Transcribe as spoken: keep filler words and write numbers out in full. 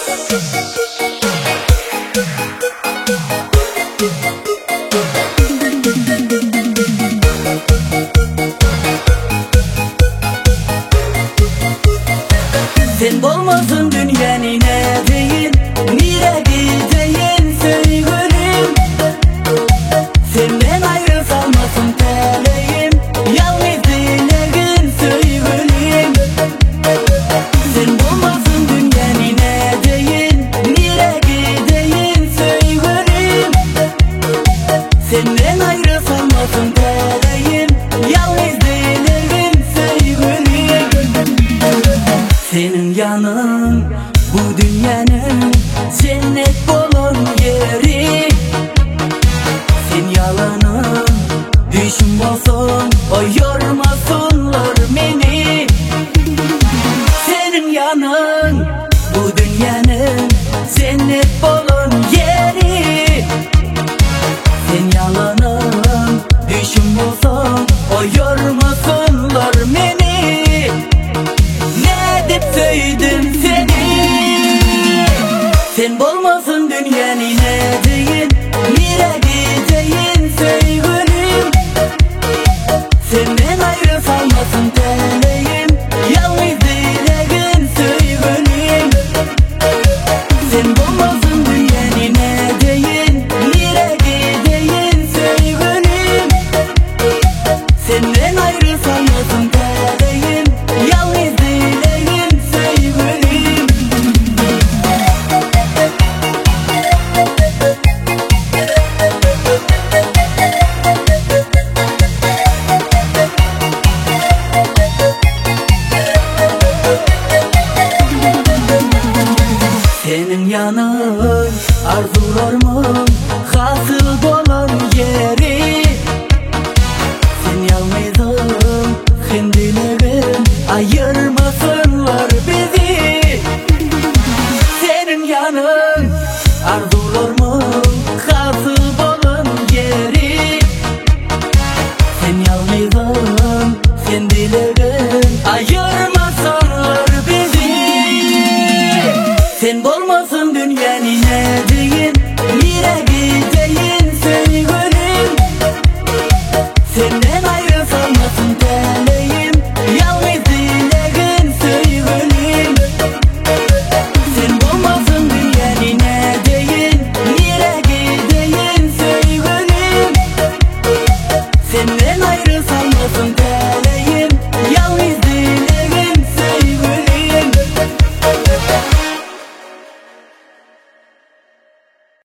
Sen bolmasın dünyanın ne deyin, nire gideyim sevgilim. Senden ayrı salmasın teleğim, yalnız dileğin sevgilim. Sen bolmasın dünyanın ne deyin, nire gideyim sevgilim. Senden ayrı salmasın teleğim, yalnız dileğin sevgilim. Senin yanın bu dünyanın cennet bulun yeri. Sen yalanın düşün olsun, o yormasınlar beni. Senin yanın bu dünyanın cennet bulun